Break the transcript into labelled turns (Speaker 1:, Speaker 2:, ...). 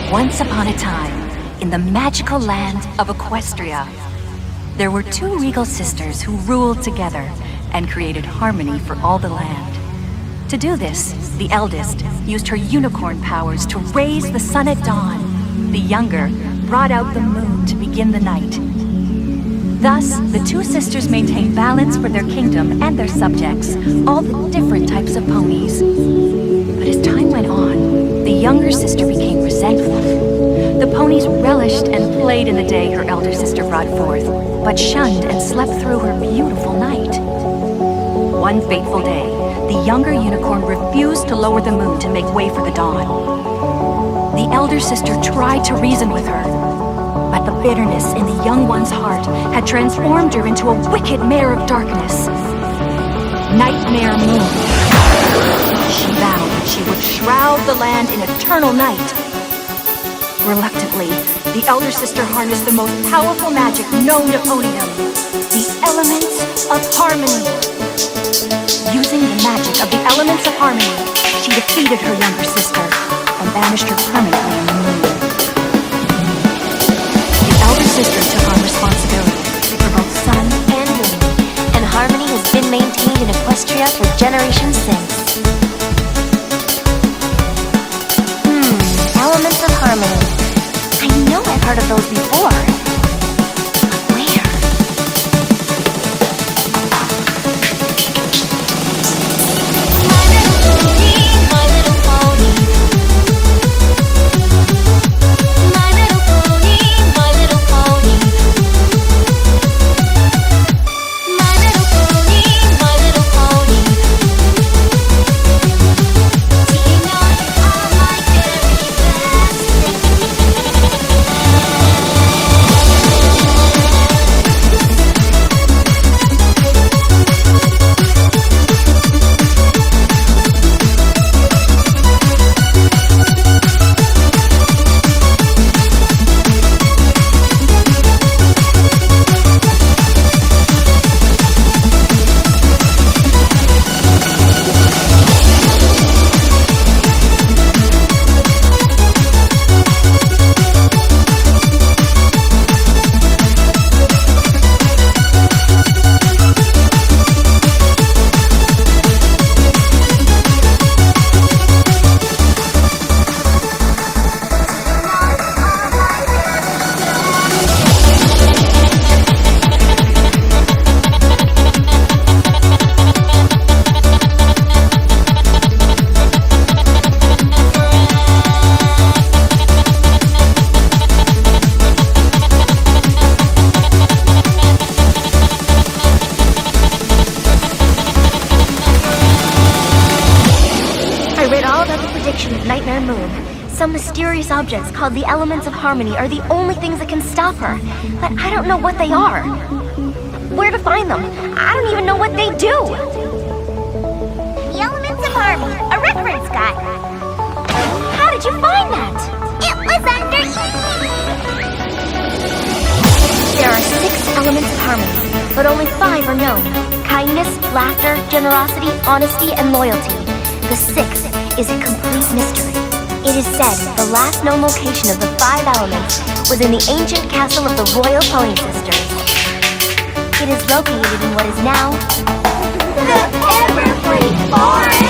Speaker 1: Once upon a time, in the magical land of Equestria, there were two regal sisters who ruled together and created harmony for all the land. To do this, the eldest used her unicorn powers to raise the sun at dawn. The younger brought out the moon to begin the night. Thus, the two sisters maintained balance for their kingdom and their subjects, all the different types of ponies. But as time went on, the younger sister became resentful. The ponies relished and played in the day her elder sister brought forth, but shunned and slept through her beautiful night. One fateful day, the younger unicorn refused to lower the moon to make way for the dawn. The elder sister tried to reason with her, but the bitterness in the young one's heart had transformed her into a wicked mare of darkness. Nightmare Moon. She vowed that she would shroud the land in eternal night. Reluctantly, the elder sister harnessed the most powerful magic known to ponydom, the elements of harmony. Using the magic of the elements of harmony, she defeated her younger sister and banished her permanently in the moon. The elder sister took on responsibility for both sun and moon, and harmony has been maintained in Equestria for generations since. Elements of harmony. I know I've heard of those before. But where? My little pony, my little pony. My little pony, my little pony. My little pony, my little pony. Do you know you are my very best? Of Nightmare Moon. Some mysterious objects called the Elements of Harmony are the only things that can stop her, but I don't know what they are. Where to find them? I don't even know what they do. The Elements of Harmony, a reference guide. How did you find that? It was under E! There are 6 Elements of Harmony, but only 5 are known. Kindness, laughter, generosity, honesty, and loyalty. The 6th is a complete mystery. It is said the last known location of the 5 elements was in the ancient castle of the Royal Pony Sisters. It is located in what is now the Everfree Forest!